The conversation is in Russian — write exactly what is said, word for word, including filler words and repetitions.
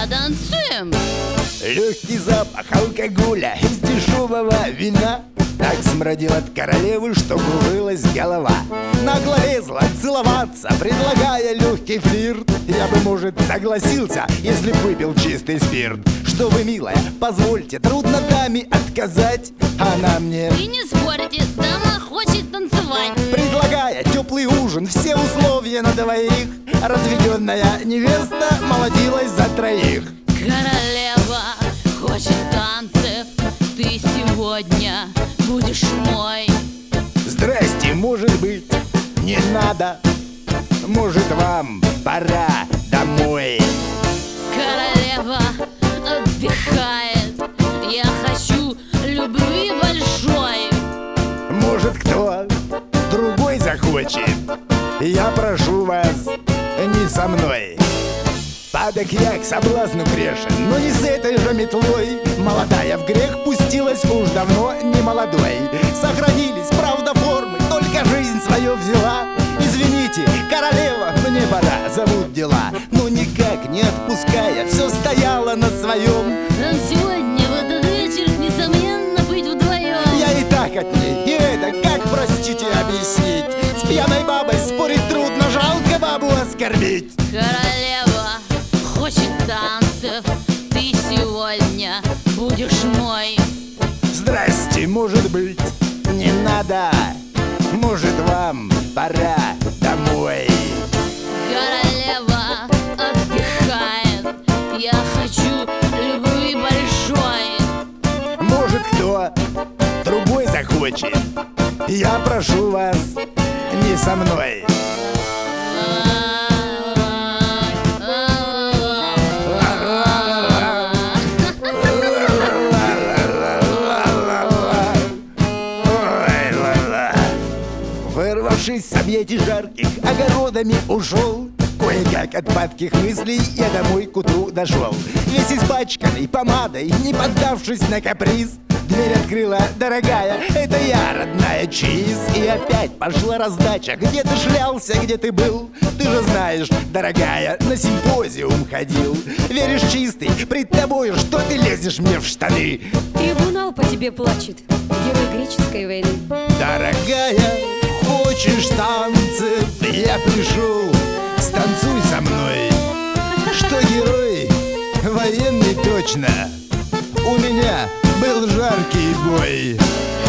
потанцуем. Легкий запах алкоголя из дешевого вина так смрадил от королевы, что кружилась голова. Нагло лезла целоваться, предлагая легкий флирт. Я бы, может, согласился, если б выпил чистый спирт. Что вы, милая, позвольте, трудно даме отказать. Она мне: И не спорьте, дама хочет танцевать. предлагая теплый ужин, все условия на двоих. Разведенная невеста молодилась за троих. Королева хочет танцев, ты сегодня будешь мой. Здрасте, может быть, не надо. Может, вам пора домой. Королева отдыхает, я хочу любви большой. Может, кто другой захочет. Я прошу вас, не со мной. Падок я к соблазну грешен, но не с этой же метлой. Молодая в грех пустилась уж давно не молодой. Сохранились, правда, формы, только жизнь свою взяла. Извините, королева, мне пора, зовут дела. Но никак не отпуская, все стояло на своем. Нам сегодня в этот вечер, несомненно, быть вдвоем. Я и так от ней, и это, как, простите, объяснить? С пьяной бабой спорить трудно, жалко бабу оскорбить. Королева хочет танцев, ты сегодня будешь мой. Здрасте, может быть, не надо. Может, вам пора домой. Королева отдыхает, я хочу любви большой. Может, кто другой захочет. Я прошу вас, не со мной. Вырвавшись с объятий жарких, огородами ушел. Кое-как от падких мыслей я домой к утру дошел. Весь испачканный помадой, не поддавшись на каприз. Дверь открыла дорогая, это я, родная Чиз. И опять пошла раздача, где ты шлялся, где ты был. Ты же знаешь, дорогая, на симпозиум ходил. Веришь чистый, пред тобою, что ты лезешь мне в штаны? Трибунал по тебе плачет, герой греческой войны. Дорогая, хочешь танцев? Я пришел, станцуй со мной. Что герой? Военный точно. У меня был жаркий бой.